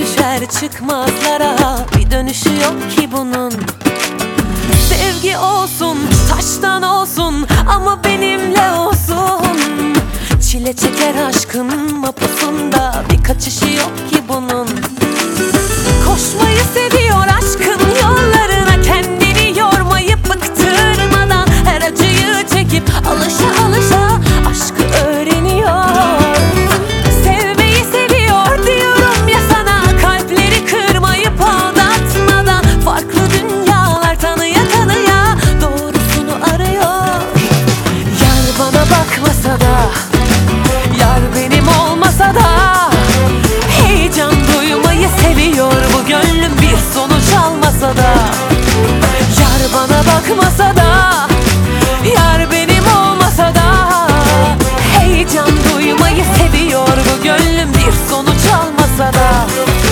düşer çıkmazlara, bir dönüşü yok ki bunun. Sevgi olsun, taştan olsun ama benimle olsun. Çile çeker aşkın mapusunda, bir kaçışı yok ki bunun. Koşmayı seviyor aşkın yollarına, kendini yormayıp bıktırmadan her acıyı çekip alışa alışa aşkı öğreniyor. Sevmeyi seviyor diyorum ya sana, kalpleri kırmayıp aldatmadan farklı dünyalar tanıya tanıya doğrusunu arıyor. Yar bana bakmasa da, yar benim olmasa da, heyecan duymayı seviyor bu gönlüm, bir sonuç almasa da. Yar bana bakmasa da, yar benim olmasa da, heyecan duymayı seviyor bu gönlüm, bir sonuç almasa da.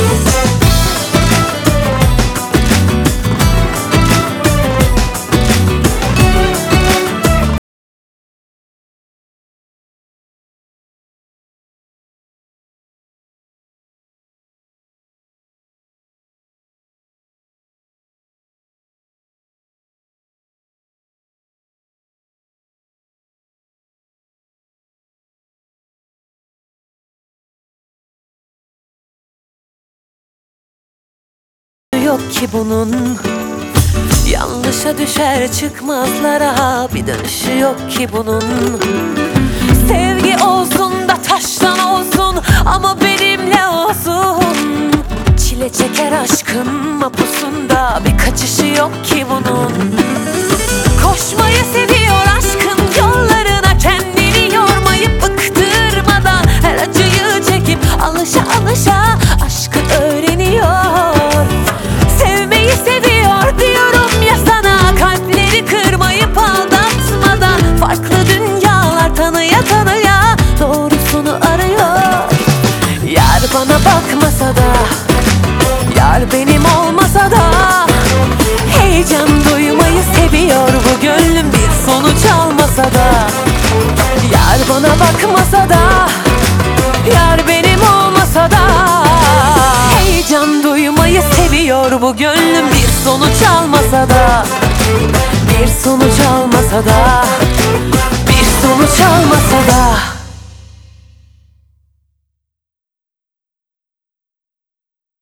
Yok ki bunun, yanlışa düşer çıkmazlara, bir dönüşü yok ki bunun. Sevgi olsun da taştan olsun ama benimle olsun. Çile çeker aşkın mapusunda, bir kaçışı yok ki bunun. Koşmayı seviyor aşkın yollarına, kendini yormayıp bıktırmadan her acıyı çekip alışa alışa aşkı öğreniyor. Sevmeyi seviyor diyorum ya sana, kalpleri kırmayıp aldatmadan farklı dünyalar tanıya tanıya doğrusunu arıyor. Yar bana bakmasa da, yar benim olmasa da, heyecan duymayı seviyor bu gönlüm, bir sonuç almasa da. Yar bana bakmasa da, yar benim olmasa da, heyecan duymayı seviyor bu gönlüm, bir sonuç almasa da. Bir sonuç almasa da, bir sonuç almasa da.